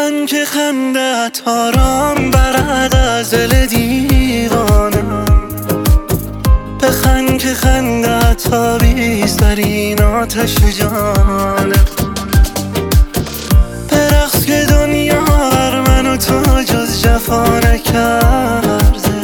بخند که خندت آرام برد از دل دیوانم، بخند که خندت تابیز در این آتش جانم، برقص که دنیا بر من و تو جز جفا نکرده،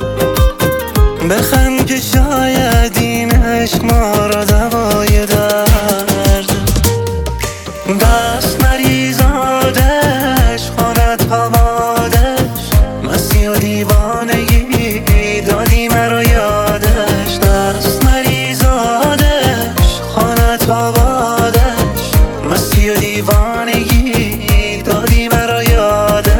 بخند که شاید این عشق ما را دوای درده، دست مریض آدش خانت پوادش، مستی و دیوانگی دادی مرا یادش، دست مریض آدش خانت پوادش، مستی و دیوانگی دادی مرا یادش.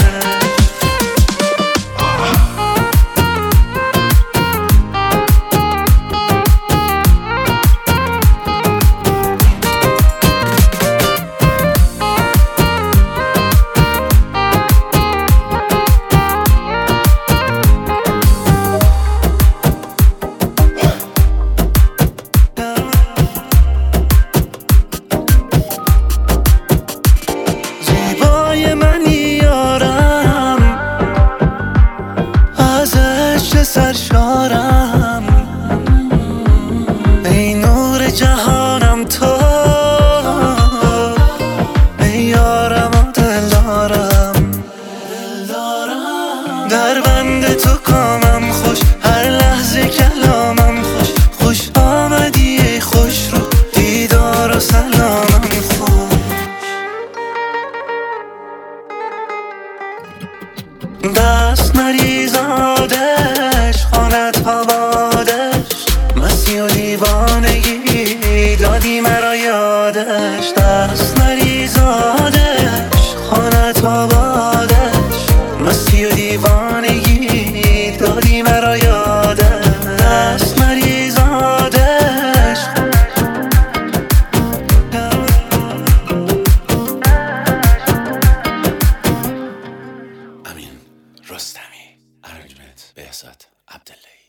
سرشارم ای نور جهانم تو، ای یارم و دلدارم، در بند تو کامم خوش، هر لحظه کلامم خوش، خوش آمدی ای خوش رو دیدار و سلامم خوش، دست مریض آدش خانت پوادش، مستی و دیوانگی دادی مرا یادش، دست مریض آدش خانت پوادش، مستی و دیوانگی دادی مرا یادش، دست مریض آدش. امین رستمی، ارنجمنت بهزاد عبداللهی.